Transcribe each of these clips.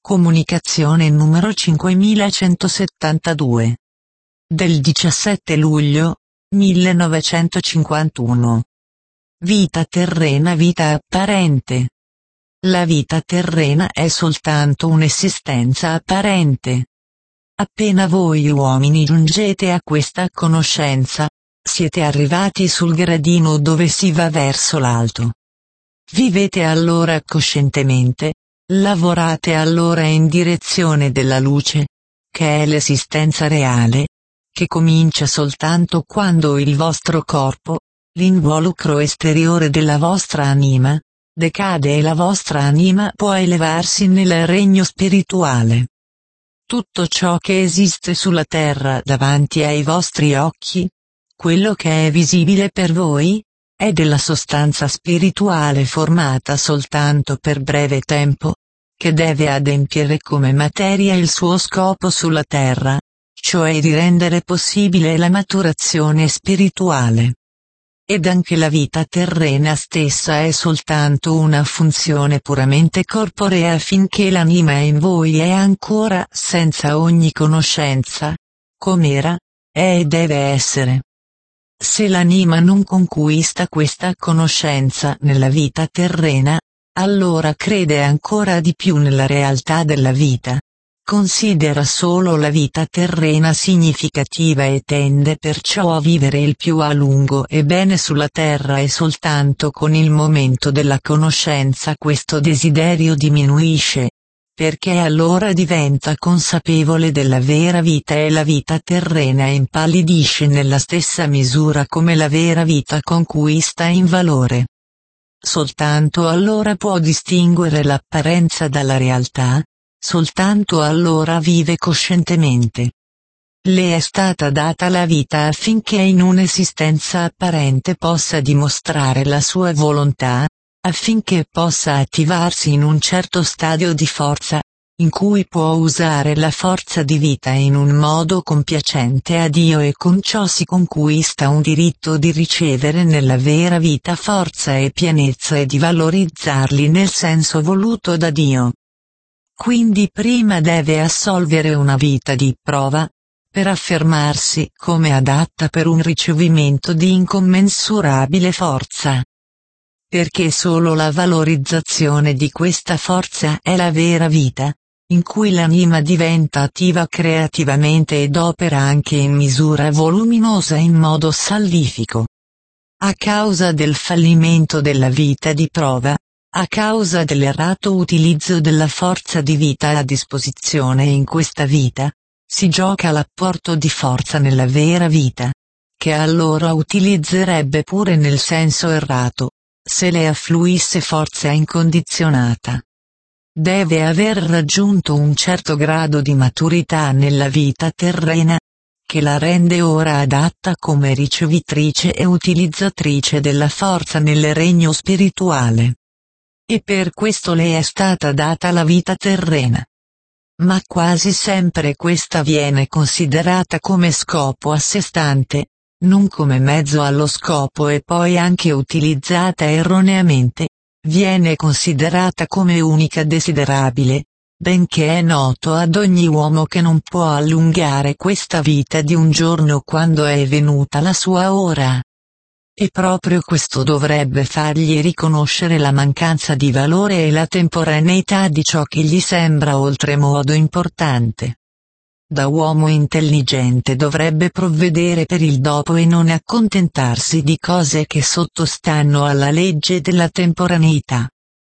Comunicazione numero 5172. Del 17 luglio 1951. Vita terrena, vita apparente. La vita terrena è soltanto un'esistenza apparente. Appena voi uomini giungete a questa conoscenza, siete arrivati sul gradino dove si va verso l'alto. Vivete allora coscientemente, lavorate allora in direzione della luce, che è l'esistenza reale, che comincia soltanto quando il vostro corpo, l'involucro esteriore della vostra anima, decade e la vostra anima può elevarsi nel regno spirituale. Tutto ciò che esiste sulla terra davanti ai vostri occhi, quello che è visibile per voi, è della sostanza spirituale formata soltanto per breve tempo, che deve adempiere come materia il suo scopo sulla terra, cioè di rendere possibile la maturazione spirituale. Ed anche la vita terrena stessa è soltanto una funzione puramente corporea finché l'anima in voi è ancora senza ogni conoscenza, com'era, è e deve essere. Se l'anima non conquista questa conoscenza nella vita terrena, allora crede ancora di più nella realtà della vita. Considera solo la vita terrena significativa e tende perciò a vivere il più a lungo e bene sulla terra e soltanto con il momento della conoscenza questo desiderio diminuisce, perché allora diventa consapevole della vera vita e la vita terrena impallidisce nella stessa misura come la vera vita conquista in valore. Soltanto allora può distinguere l'apparenza dalla realtà, soltanto allora vive coscientemente. Le è stata data la vita affinché in un'esistenza apparente possa dimostrare la sua volontà, affinché possa attivarsi in un certo stadio di forza, in cui può usare la forza di vita in un modo compiacente a Dio e con ciò si conquista un diritto di ricevere nella vera vita forza e pienezza e di valorizzarli nel senso voluto da Dio. Quindi prima deve assolvere una vita di prova, per affermarsi come adatta per un ricevimento di incommensurabile forza. Perché solo la valorizzazione di questa forza è la vera vita, in cui l'anima diventa attiva creativamente ed opera anche in misura voluminosa in modo salvifico. A causa del fallimento della vita di prova, a causa dell'errato utilizzo della forza di vita a disposizione in questa vita, si gioca l'apporto di forza nella vera vita, che allora utilizzerebbe pure nel senso errato, se le affluisse forza incondizionata. Deve aver raggiunto un certo grado di maturità nella vita terrena, che la rende ora adatta come ricevitrice e utilizzatrice della forza nel regno spirituale. E per questo le è stata data la vita terrena. Ma quasi sempre questa viene considerata come scopo a sé stante, non come mezzo allo scopo e poi anche utilizzata erroneamente, viene considerata come unica desiderabile, benché è noto ad ogni uomo che non può allungare questa vita di un giorno quando è venuta la sua ora. E proprio questo dovrebbe fargli riconoscere la mancanza di valore e la temporaneità di ciò che gli sembra oltremodo importante. Da uomo intelligente dovrebbe provvedere per il dopo e non accontentarsi di cose che sottostanno alla legge della temporaneità.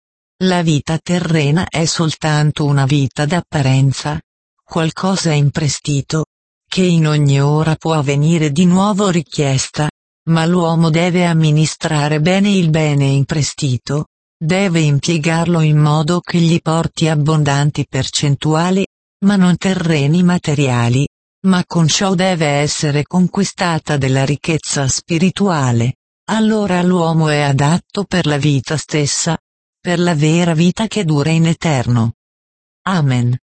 La vita terrena è soltanto una vita d'apparenza, qualcosa in prestito, che in ogni ora può venire di nuovo richiesta, ma l'uomo deve amministrare bene il bene in prestito, deve impiegarlo in modo che gli porti abbondanti percentuali, ma non terreni materiali, ma con ciò deve essere conquistata della ricchezza spirituale, allora l'uomo è adatto per la vita stessa, per la vera vita che dura in eterno. Amen.